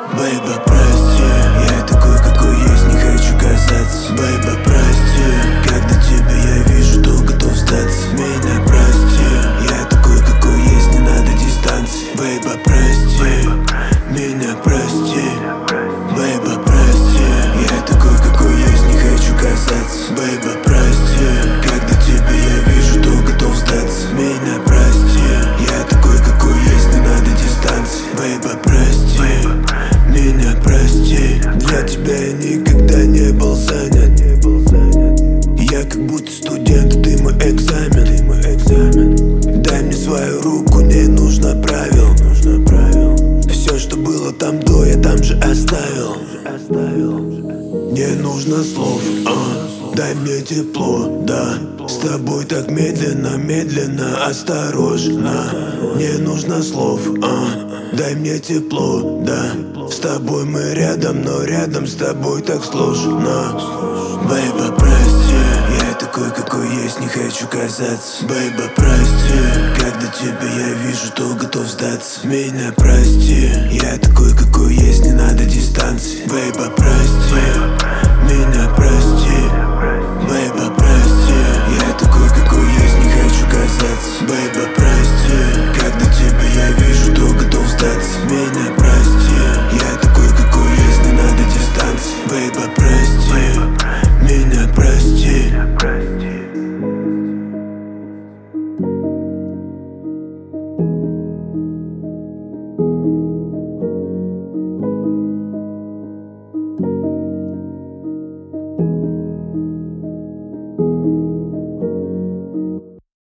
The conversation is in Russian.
Бэйба, прости, я такой, какой есть, не хочу казаться. Бэйба, прости, когда тебя я вижу, то готов сдаться. Меня прости, я такой, какой есть, не надо дистанции. Бэйба, прости, меня прости. Бэйба, прости, я такой, какой есть, не хочу казаться. Бэйба, прости, когда тебя я вижу, то готов сдаться. Меня прости, я такой, какой есть, не надо дистанции. Бэйба, прости, меня прости. Для тебя я никогда не был занят. Я как будто студент, ты мой экзамен. Дай мне свою руку, не нужно правил. Все, что было там до, я там же оставил. Не нужно слов, дай мне тепло, да. С тобой так медленно, медленно, осторожно. Не нужно слов, дай мне тепло, да. С тобой мы рядом, но рядом с тобой так сложно. Бэйба, прости, я такой, какой есть, не хочу казаться. Бэйба, прости, когда тебя я вижу, то готов сдаться. Меня прости, я такой, какой есть, не надо дистанции. Бэйба, прости, меня прости.